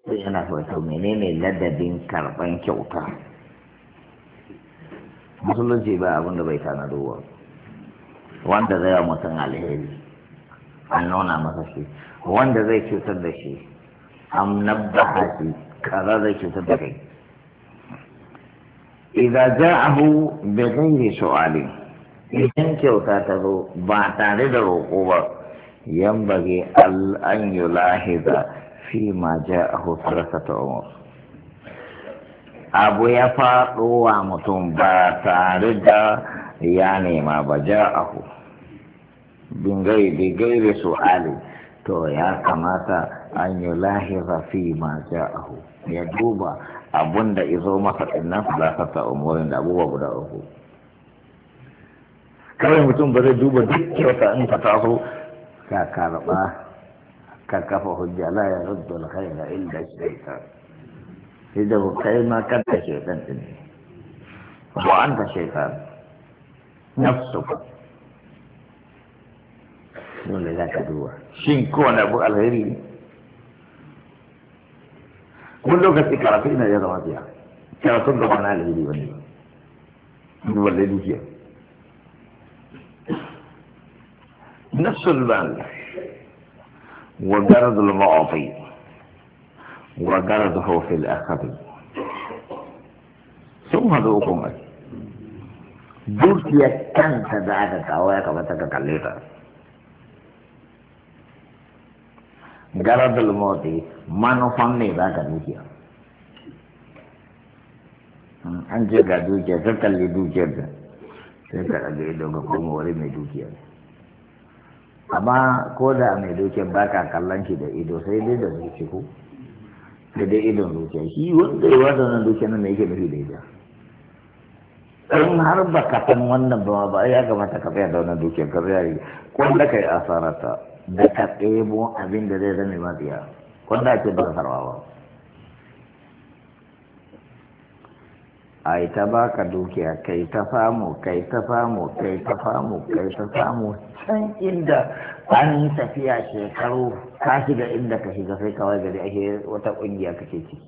sai yana so to menene ladabin karban kyauta. Musulunci ba abin da bai tanado ba, wanda zai wa mutum alheri an nuna masa shi, wanda zai cutar da shi an nabbaha shi kaza zai cutar da kai. Idan ja'ahu bi ghairi su'alin, idan kyauta ta zo ba tare da roƙo ba, yambage an yulahiza fi ma ja'ahu salasata umur. Abu ya faɗo wa mutum ba tare da ya nema ba, ja'ahu bin gairi su'ali, to ya kamata an yulahiza fi ma ja'ahu, ya duba abun da izo masa ɗinnan salasata umurin da abubuwa guda uku. Kawai mutum ba zai duba duk kyauta in ka taso ka karɓa ka kafa hujja la ya ruddu alkhaira illa shaytan, sai da kai ma kanta shaytan din ne wa anta shaytan nafsuka. Dole za ka duba shin kowane abu alheri ne. Wani lokaci karatu ina ya zama biya karatun da wani alheri wani duba da dukiya. نفس المال وجرد المعطي وجرده في الآخر ثم ذوقهم دوكيا كان تدعك كوايا كما تكاليتا. جرد المعطي ما نفهمني ذاك دوكيا أنت كدوكيا تكالي دوكيا تكالي دوكيا كم ولي من دوكيا. Amma ko da mai dukiyar ba ka kallon shi da ido sai dai da zuci ko da dai idon zuciya shi wanda ya wada wannan dukiyar nan yake nufi da ita. In har ba ka san wannan ba ya kamata ka tsaya da wannan dukiyar ka zai kwanda ka yi asarata da ka ɗebo abin da zai zame matsiya kwanda ake ba ka sarwa ba. A yi ta ba ka dukiya kai ta samu kai ta samu kai ta samu kai ta samu can inda an yi tafiya shekaru ka shiga inda ka shiga sai kawai gari ake wata kungiya kake ciki.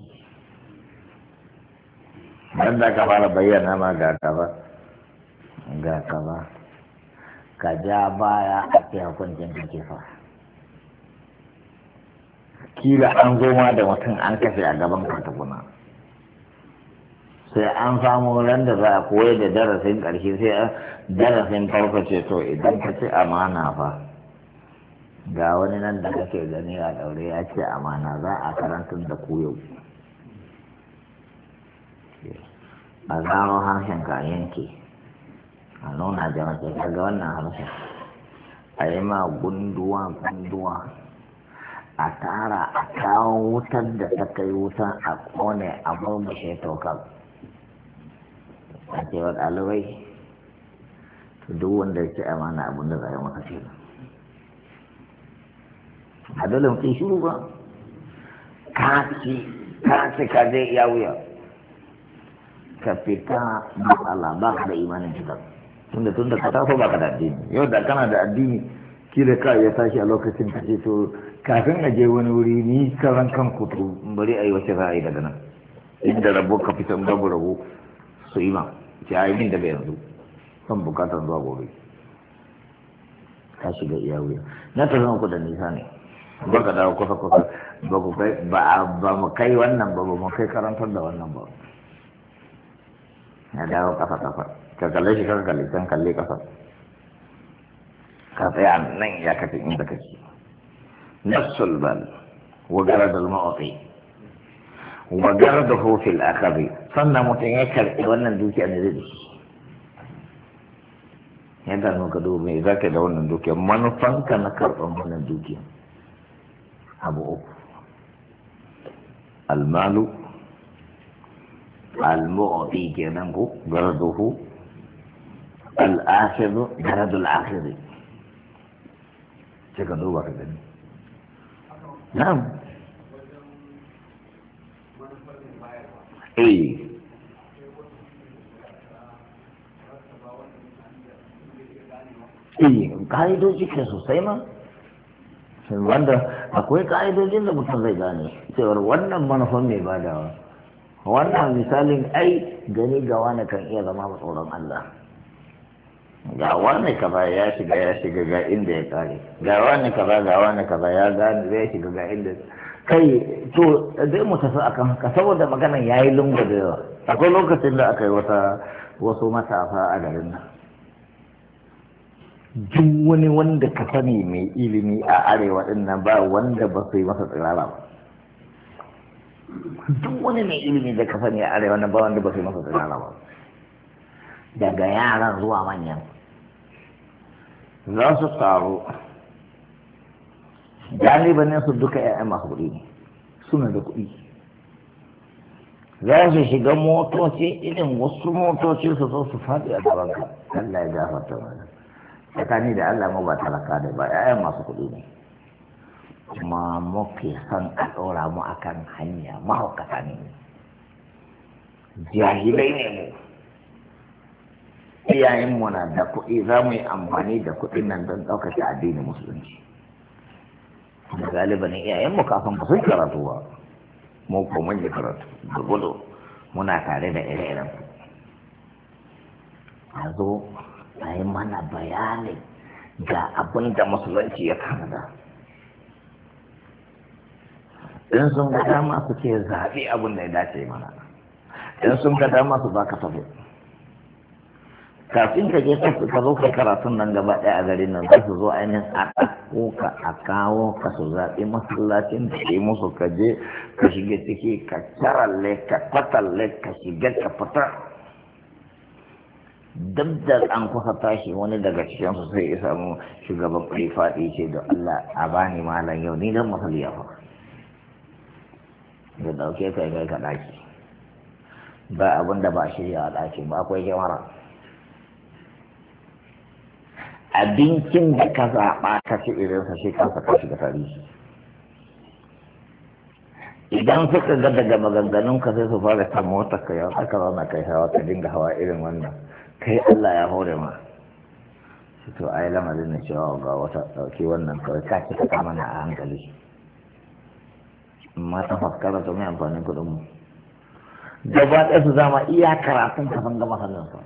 Dan da ka fara bayyana ma ga ka ba ka ja baya a ce hukuncin kake fa. Kila an zo ma da mutum an kashe a gaban ka tukuna. Sai an samu ran da za a koyar da darasin ƙarshe sai darasin farko ce to idan ka ce amana fa ga wani nan da kake gani a ɗaure ya ce amana za a karantar da ku yau. A zaro harshen ka yanke a nuna jama'a ce kaga wannan harshen a yi ma gunduwa a tara a kawo wutar da ta kai wuta a kone a murmushe tokar. A cewa ɗalibai duk wanda ya ce amana abin da zai maka ce a dole mutum shiru ba ka ce ka je iya wuya ka fita matsala ba ka da imanin cikar tunda ka taso ba ka da addini. Yau da kana da addini kila ka ya tashi a lokacin ka ce to kafin a je wani wuri ni karan kan kutu bari a yi wace za a yi daga nan inda rabo ka fita babu rabo su yi ma ce a yi min daga yanzu son bukatar zuwa gobe ka shiga iya wuya na ta zama ku da nisa ne ba ka dawo kusa ba mu kai wannan ba mu kai karantar da wannan ba. Ya dawo kafa ka kalle shi ka kalle can kalle kafa ka tsaya nan ya kafi inda kake. Nafsul bal wa garadul ma'ati wa garadahu fil akhari, sannan mutum ya karɓi wannan dukiya ne zai dashi yadda nuka dubu mai zaka da wannan dukiya manufanka na karɓar wannan dukiya abu uku: almalu al-mu'ti kenan ko garaduhu, al-akhiru garadul akhiri. Sai ka duba ka gani. Na'am. Ka'idoji ke sosai ma wanda akwai ka'idojin da mutum zai gane cewar wannan manufan mai badawa wannan misalin ai gani ga wani kan iya zama tsoron Allah ga wani kaza ya shiga ga inda ya kare ga wani kaza ya gane zai shiga ga inda kai to zai mu tafi akan haka saboda maganan yayi lungu da yawa akwai lokacin da aka yi wasu matasa a garin nan duk wani wanda ka sani mai ilimi a arewa din nan ba wanda ba su yi masa tsirara ba duk wani mai ilimi da ka sani a arewa nan ba wanda ba su yi masa tsirara ba daga yaran zuwa manyan za su taru galibanin su duka 'ya'yan masu kuɗi ne suna da kuɗi za su shiga motoci irin wasu motoci su zo su faɗi a gaban ka Allah ya gafarta mana tsakani da Allah mu ba talaka da ba 'ya'yan masu kuɗi ne kuma muke son a ɗora mu akan hanya mahaukata ne jahilai ne mu iyayenmu na da kuɗi za mu yi amfani da kuɗin nan don ɗaukaka addinin musulunci da galiban iyayenmu kafin ba sun karatu ba mu ko mun yi karatu da gudu muna tare da ire-iren ku a zo a yi mana bayani ga abin da musulunci ya tanada in sun ga dama su ce zaɓi abin da ya dace mana in sun ga dama su ba ka tafi kafin ka je ka zo kai karatun nan gaba ɗaya a garin nan za su zo ainihin a ɗauko ka a kawo ka su zaɓi masallacin da ke musu ka je ka shiga ciki ka taralle ka kwatalle ka shiga ka fita duk da an kusa tashi wani daga cikin su sai ya samu shugaban kuɗi faɗi ce da Allah a bani malam yau ni dan masali ya fa da ɗauke kai kai ka ɗaki ba abin da ba shirya a ɗakin ba akwai kyamara abincin da ka zaɓa ka ci irinsa shi kansa ka shiga tarihi idan suka ga daga maganganun ka sai su fara ta mota ka yau aka zauna kai hawa ka dinga hawa irin wannan kai Allah ya hore ma shi to ai lamarin na cewa ga wata ɗauki wannan kawai ka ci ta mana a hankali amma ta faskara ta mai amfanin kuɗin mu gaba ɗaya su zama iya karatun ka san gama sannan sa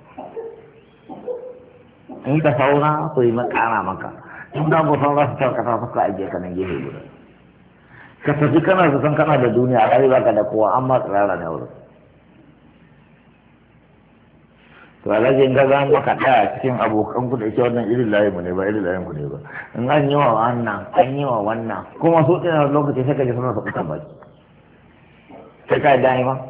in ka saura to yi makara maka in da ku saura su tarkata suka ajiye ka nan gefe guda ka tafi kana da san kana da duniya a kai baka da kowa amma tsirara ne wurin to alhaji in ga zan maka ɗaya cikin abokan ku da ke wannan irin layin mu ne ba irin layin ku ne ba in an yi wa wannan an yi wa wannan kuma su ɗina lokaci sai ka ji suna su kusan baki sai ka yi dani ba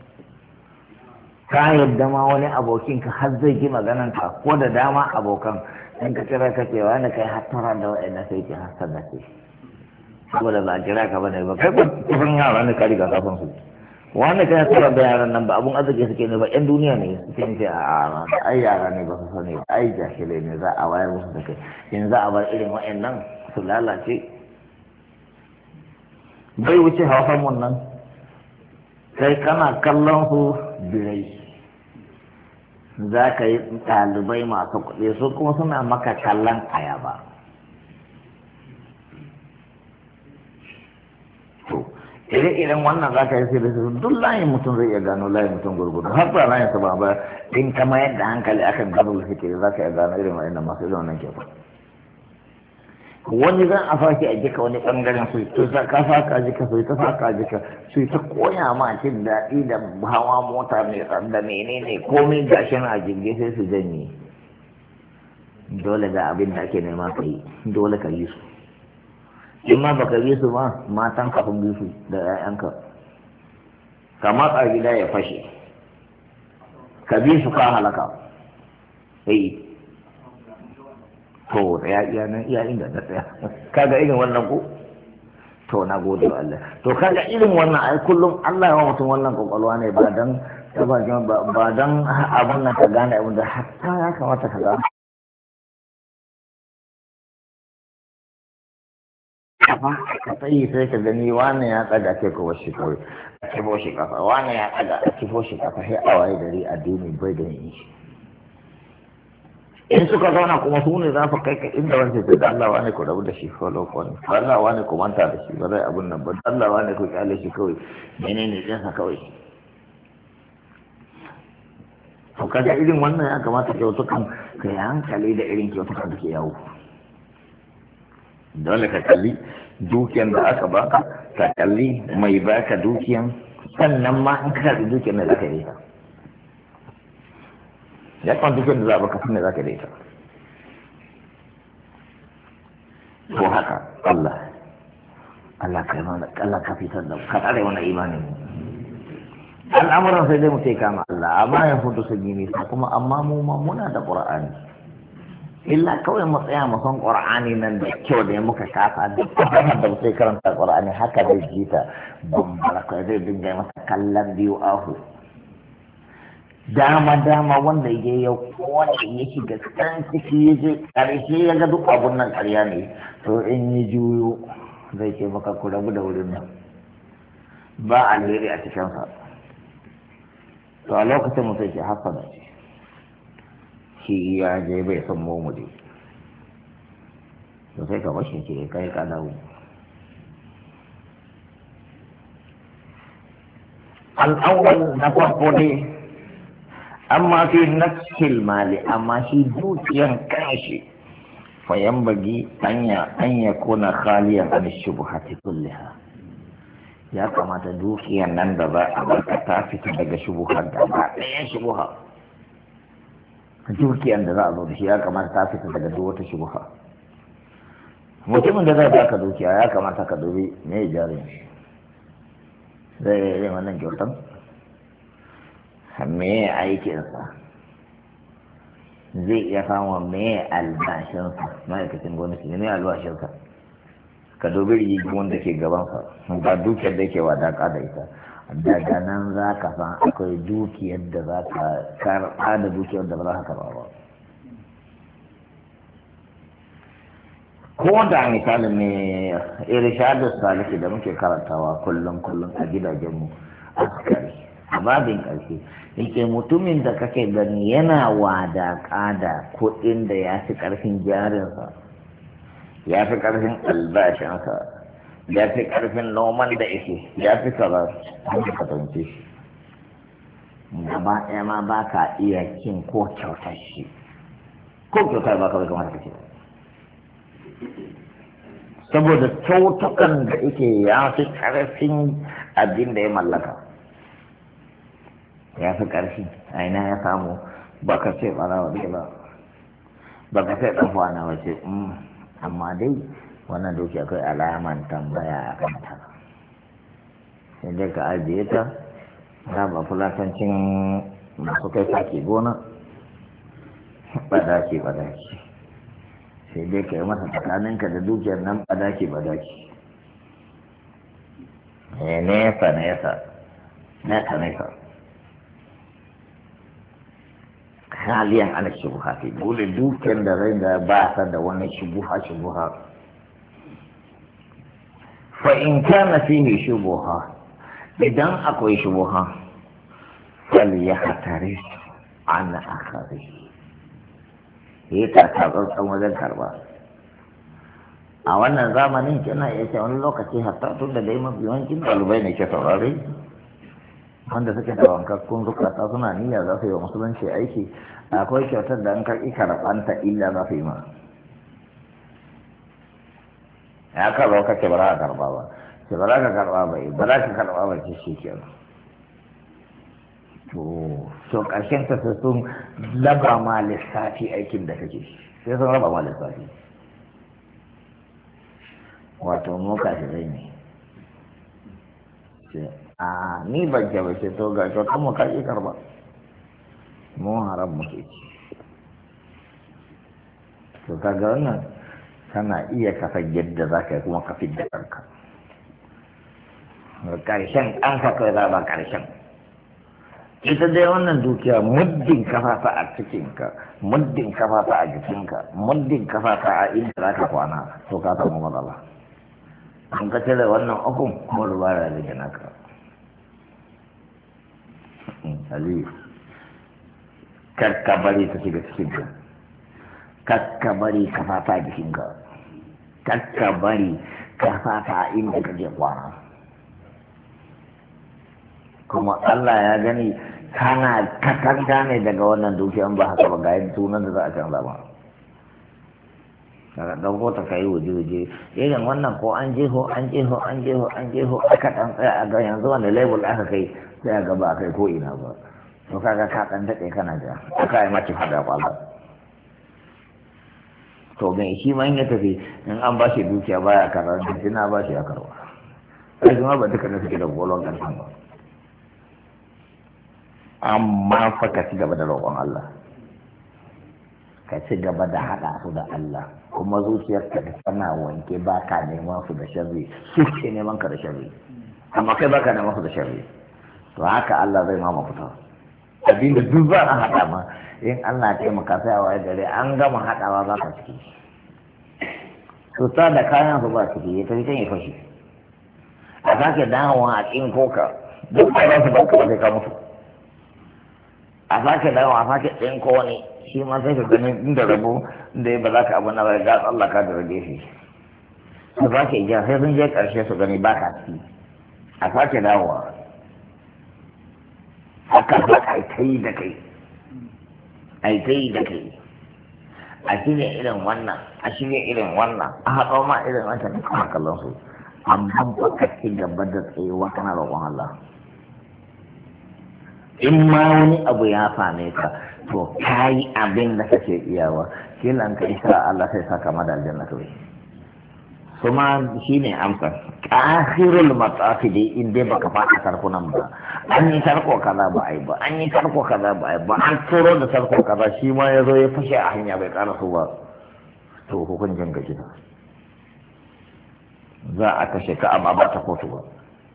ka yadda ma wani abokin ka har zai ji maganan ka ko da dama abokan in ka kira ka ce wani kai hattara da wa'annan sai ke hasar da ke saboda ba a kira ka bane ba kai ba kusan yara ne ka riga kafin su wani kai hattara da yaran nan ba abun arziki suke ne ba yan duniya ne suke ce a ai yara ne ba su sani ai jahilai ne za a wayar musu da kai in za a bar irin wa'annan su lalace bai wuce hausan mun nan sai kana kallon su birai za ka yi ɗalibai masu kuɗi su kuma suna maka kallon ayaba to ire-iren wannan za ka yi sai da su duk layin mutum zai iya gano layin mutum gurgudu har ba layin sa ba in kama yadda hankali akan gano fikiri za ka iya gano irin wa'annan masu irin wannan kyau wani zan a sake a jika wani bangaren su ka saka jika su ta saka jika su ta koya ma cin daɗi da hawa mota mai da menene komai gashin a jirgi sai su janye dole ga abin da ake nema ka yi dole ka yi su in ma baka yi su ma matan ka sun bi su da 'ya'yanka ka matsa gida ya fashe ka bi su ka halaka to ya iya nan iya inda na tsaya kaga irin wannan ko to na gode wa Allah to kaga irin wannan ai kullum Allah ya wa mutum wannan kokolwa ne ba dan ba dan abun nan ka gane abun da hatta ya kamata ka gane ba ka tsayi sai ka gani wani ya tsaga ce ko washi kawai a kifo shi kafa wani ya tsaga a kifo shi kafa sai a waye gari addini bai da yin shi in suka zauna kuma su ne za su kai ka inda wancan ce da Allah wane ku rabu da shi ko lokon Allah wane ku manta da shi ba zai abun nan ba Allah wane ku kyale shi kawai menene jinsa kawai to kaga irin wannan ya kamata kyautukan ka yi hankali da irin kyautukan da ke yawo dole ka kalli dukiyan da aka baka ka kalli mai baka dukiyan sannan ma in ka kalli dukiyan da za ka yi ta ya kan dukiyan da za a baka sannan za ka yi ta ko haka Allah ka fitar da ka tsare wani imanin al'amuran sai dai mu sai kama Allah amma ya fito su gini kuma amma mu ma muna da Qur'ani illa kawai mu tsaya mu san Qur'ani nan da kyau da muka kafa duk da sai karanta Qur'ani haka zai ji ta bambara kai zai dinga masa kallon biyu ahu dama wanda ya yau wanda ya shiga can ciki ya je karshe ya ga duk abun nan ƙarya ne to in yi juyo zai ce maka ku rabu da wurin nan ba alheri a cikinsa to a lokacin mutum ke hasana shi ya je bai son momudi to sai ka bashi ke kai ka dawo al'awwal na farko dai amma fi nafsil mali amma shi dukiyan kanshi fayan bagi an ya kuna khaliyan an shubuhati kulliha ya kamata dukiyan nan da za a baka ta fita daga shubuhar da ba ɗayan shubuha dukiyan da za a zo da shi ya kamata ta fita daga duk wata shubuha mutumin da zai baka dukiya ya kamata ka dubi me jarin shi zai yi wannan kyautan me aikinsa zai iya samun me albashinsa ma'aikacin gwamnati ne me albashinsa ka dubi rigimin da ke gabansa ga dukiyar da ke wadaka da ita daga nan za ka san akwai dukiyar da za ka karɓa da dukiyar da ba za ka karɓa ba ko da misalin ne irshadu saliki da muke karantawa kullum a gidajenmu askari a babin ƙarshe yake mutumin da kake gani yana wadaƙa da kuɗin da ya fi ƙarfin jarinsa ya fi ƙarfin albashinsa ya fi ƙarfin noman da yake ya fi kaza an ka tance shi gaba ɗaya ma ba ka iya kin ko kyautar shi ko kyautar ba ka bai kamar kake saboda kyautukan da yake ya fi ƙarfin abin da ya mallaka ya fi ƙarfi a ina ya samu ba ka ce ɓarawa ɗaya ba ka ce ɗan na wace amma dai wannan doki akwai alaman tambaya a kanta sai dai ka ajiye ta ta ba fulatancin masu kai sake gona ɓadaki sai dai ka yi masa tsakaninka da dukiyar nan ɓadaki nesa haliyan ana shubuha ce dole dukiyar da rai da ba ta da wani shubuha fa in kana fihi shubuha idan akwai shubuha fal ya hatari ana akhari yi ta tsantsan wajen karba a wannan zamanin kina iya ce wani lokaci hatta tun da dai mafi yawancin ɗalibai ne ke saurare wanda suke da wankakkun zukata suna niyya za su yi wa musulunci aiki akwai kyautar da an karɓi karɓanta illa za su yi ma ya karɓa ka ce ba za ka karɓa ba ce ba za ka karɓa ba ba za ka karɓa ba ce shi ke to ƙarshen ta sai sun raba ma lissafi aikin da kake sai sun raba ma lissafi wato mu kashi zai ne a ni ban ke bace to ga kyautar mu kai karba mu haram muke ci to kaga wannan kana iya kafa yadda za ka yi kuma ka fidda kanka karshen an ka kai ba karshen ita dai wannan dukiya muddin kafafa a cikinka muddin kafafa a jikinka muddin kafafa a inda za ka kwana to ka samu matsala an ka cire wannan ukun kuma rubara da naka Aliyu, karka bari ta shiga cikin ka. kakka bari ka fata jikinka, kakka bari ka fata inda ka je kwana. Kuma Allah ya gani kana katanga ne daga wannan dukiyan, ba haka ba ga yin tunan da za a canza ba. Daga ɗauko ta kai waje-waje irin wannan ko an jeho aka ɗan tsaya a ga yanzu wanda label aka kai sai a gaba kai ko ina ba. To kaga ka ɗan daɗe kana ja aka yi mace fada kwallo. To mai shi man ya tafi in an ba shi dukiya baya karar da na ba shi ya karwa. Sai kuma ba duka da suke da golon ƙarfin ba. Amma fa ka ci gaba da roƙon Allah. Ka ci gaba da haɗa su da Allah. Kuma zuciyarka da tana wanke ba ka neman su da sharri, su ke neman ka da sharri. Amma kai ba ka neman su da sharri. To haka Allah zai ma mafita. Abinda duk za a haɗa ma in Allah ya taimaka sai a waye gare an gama haɗawa za ka ciki. Su ta da kayan su ba ciki ya tafi can ya fashe. A sake dawowa a cikin koka duk da za su ba ka sai ka mutu. A sake dawowa a sake ɗin ko wani shi ma sai ka gani inda rabo inda ya ba za ka abu na bai ga tsallaka da rage shi. Su sake ja sai sun je ƙarshe su gani ba ka ciki. A sake dawowa. Haka ba a kai da kai. A shirya irin wannan, a haɗo ma irin wancan da kuma kallon su. Amma ba ka ci gaba da tsayuwa kana roƙon Allah. In ma wani abu ya same ka, to ka yi abin da kake iyawa, kilan ka isa Allah sai saka mada aljanna kawai. Kuma shi ne amsa, ƙahirul matsafi dai in dai baka fata tarkunan ba. An yi tarko kaza ba a yi ba, an turo da tarko kaza shi ma ya zo ya fashe a hanya bai ƙara su ba. To hukuncin ga gida. Za a kashe ka amma ba ta kotu ba.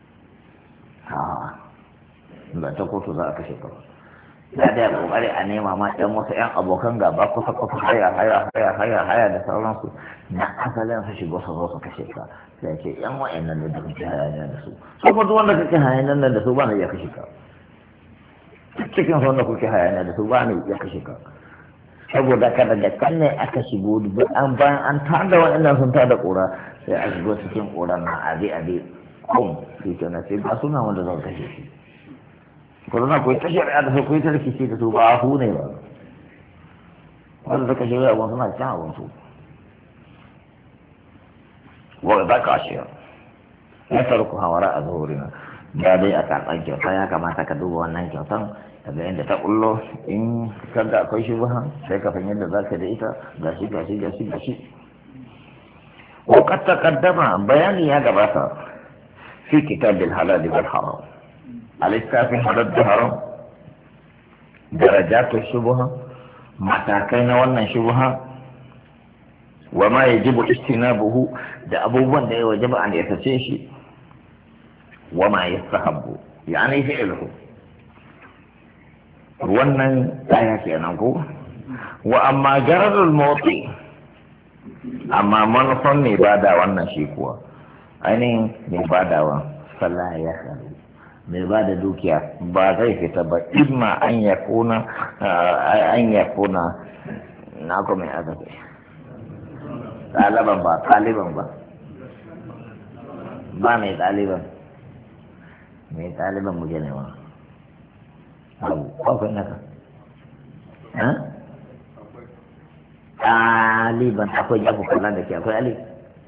Ba ta kotu za a kashe ka ba. Da kokari a nema ma ɗan wasu ƴan abokan gaba kusa haya da sauransu na asalin su shigo su zo su kashe ka sai ce ƴan wa'annan da kuke hayaniya da su kuma duk wanda kake hayaniya nan da su ba na iya kashe ka cikin su wanda kuke hayaniya da su ba na iya kashe ka saboda ka daga kan ne aka shigo an bayan an tada wa'annan sun tada ƙura sai a shigo cikin ƙuran na abi kun shi kenan sai ba suna wanda zan kashe shi kuruna kuwa ta shari'a da su kuwa ta rikici da su ba hu ne ba wanda suka shari'a abin suna can abin su wadda za ka shiyar ya tarku hawara a zuhurina ya dai a karɓar kyauta ya kamata ka duba wannan kyautan daga yadda ta ƙullo in kaga akwai shi ba sai ka san yadda za ka da ita gashi وقد تقدم بياني يا جماعة في كتاب الحلال والحرام الاستاذ حدد الحرام درجات الشبهة متاكين وانا شبهة وما يجب اجتنابه ده أبوه ده يجب أن يتسيشي وما يستحب يعني فعله وانا آياتي أنا أقول وأما جرد الموطي أما منصن مبادة وانا شيكوا أين مبادة فلا يخلو مبادة دوكيا بعد كتاب إما أن يكون ناكو من هذا طالبا با mai ɗaliban mu gane ma abu kwakwai naka ɗaliban akwai jafu kalla da ke akwai alif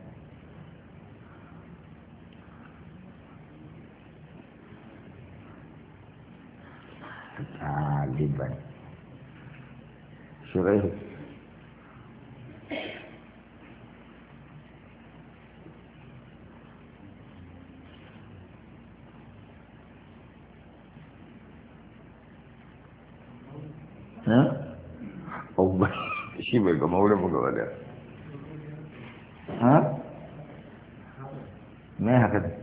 ɗaliban shirai shi bai gama wurin mu gaba da me haka ne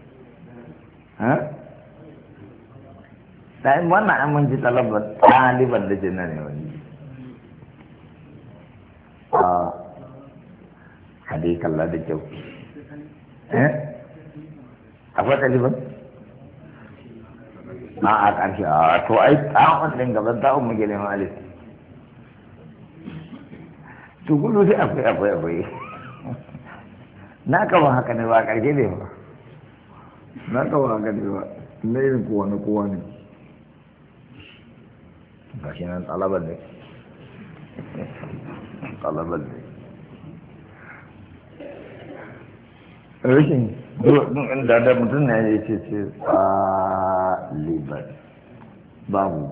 ta yi wannan an mun ji talabar ɗaliban da jina ne wani hadai kalla da kyau akwai ɗaliban a ƙarshe to ai tsawon ɗin gaban ta'un mu gele ma alif to gudu sai akwai na kama haka ne ba ƙarshe ne ba na kama haka ne ba na irin kowa ne ga shi nan talabar ne rashin da mutum na ya ce ɗaliban babu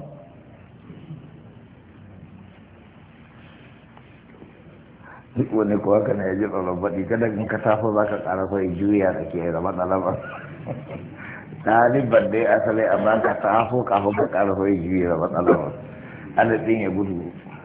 duk wani kuwa kana ya ji tsoron baɗi kada in ka taso za ka ƙara so ya juya da ke zama ɗaliban ɗaliban dai asali amma ka taso kafin ka ƙara so ya juya zama ɗaliban adadin ya gudu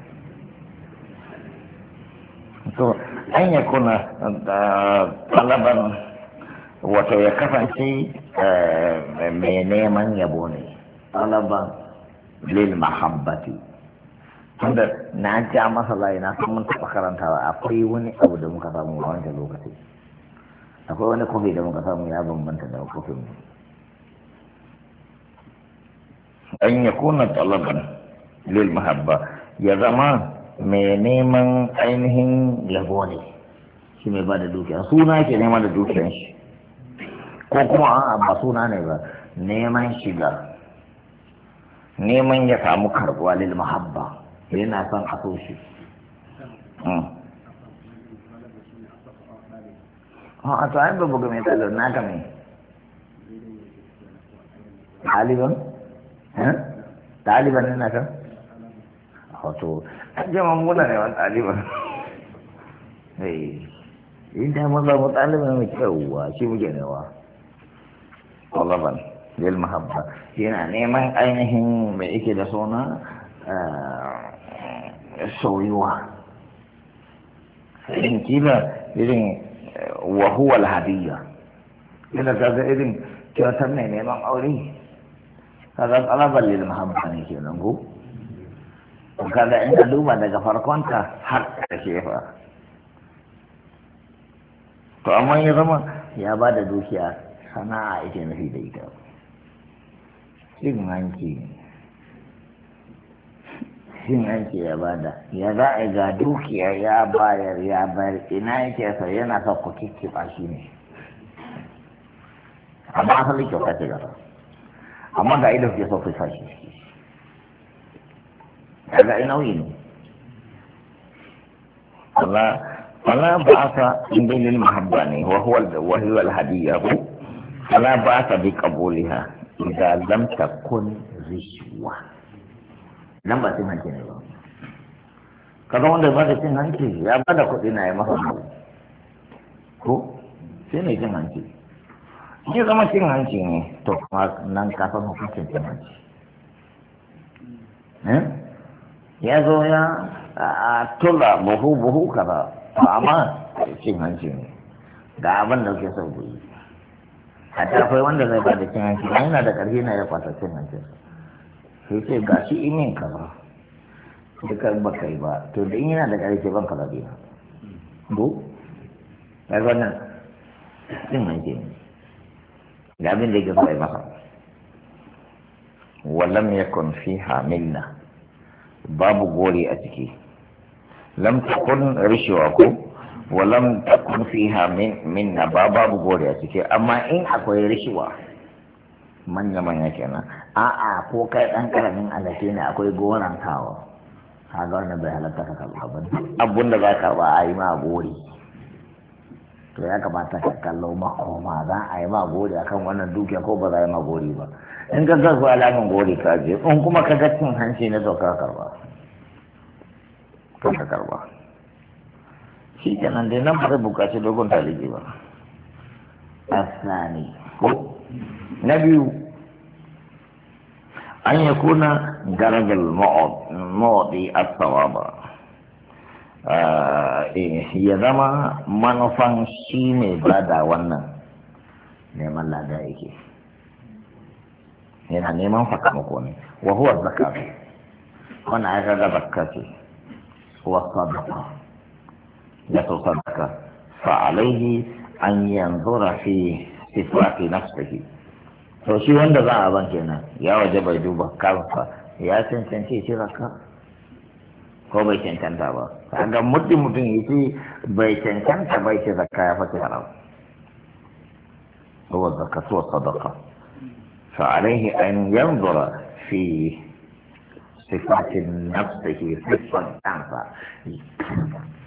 to an ya kuna ɗaliban wato ya kasance mai neman yabo ne ɗaliban lil mahabbati tunda na ja masa layi na san mun taɓa karantawa akwai wani abu da muka samu a wancan lokaci akwai wani kofi da muka samu ya bambanta da kofin mu an ya kuna talaban lil mahabba ya zama mai neman ainihin yabo ne shi mai ba da dukiya suna ke nema da dukiyan shi ko kuma ba suna ne ba neman shiga neman ya samu karɓuwa lil mahabba yana son a so shi a tsayin babu ga mai tsalar naka mai ɗaliban ne naka wato an jama muna ne wani ɗaliban in ta maza mu ɗaliban mai kyauwa shi muke newa ƙwallaban lil mahabba yana neman ainihin mai yake da suna soyuwa irin kila irin wahuwal hadiyya yana kaga irin kyautar mai neman aure kaga talabar lil mahabba ne kenan ko kaga in ka duba daga farkonta har ƙarshe fa to amma ya zama ya ba da dukiya sana'a ake nufi da ita cin hanci ya bada ya za a ga dukiya ya bayar ina yake sa yana sa ku kikkiɓa shi ne amma asali kyauta ce gaba amma ga idan ke so ku sa shi daga ina wuyi ne wala ba sa inda lil mahabba ne wa huwa al-hadiyya wala ba sa bi qabuliha idan lam takun rishwa nan ba cin hanci ne ba kaga wanda ba da cin hanci ya ba da kuɗi na ya masa abu ko sai ne cin hanci ya zama cin hanci ne to nan ka san hukuncin cin hanci ya zo ya tula buhu kaza amma cin hanci ne ga abin da ke son guyi hatta akwai wanda zai ba da cin hanci yana da ƙarfi na ya kwata cin hanci sai ce ga shi imin kaza duka ba kai ba to da in yana da ƙarfi ban kaza biya bu ya wannan cin hanci ne ga abin da ya gaba masa walam yakun fiha minna babu gori a ciki lam takun rishwa ko walam takun fiha minna babu gori a ciki amma in akwai rishwa manya kenan a'a ko kai dan karamin alaƙe ne akwai goran kawo kaga wannan bai halatta ka karɓa ba abun da za ka ba a yi ma gori to ya kamata ka kallo makoma za a yi ma gori akan wannan dukiya ko ba za a yi ma gori ba in ka ga alamin gori ka je in kuma ka ga cin hanci na to ka karba shi kenan dai nan ba zai bukaci dogon taliki ba asani ko na biyu an ya kuna darajar ma'adi as-sawaba ya zama manufan shi ne bada wannan neman lada yake yana neman sakamako ne wa huwa zakatu wannan aka ga zakka ce wa sadaqa ya to sadaqa fa alaihi an yanzura fi sifati nafsihi to shi wanda za a ban kenan ya waje bai duba kansa ya cancanci shi zakka ko bai cancanta ba kaga mutum yace bai cancanta bai ce zakka ya fata haram هو الزكاة والصدقة فعليه أن ينظر في صفات نفسه صفة تنفع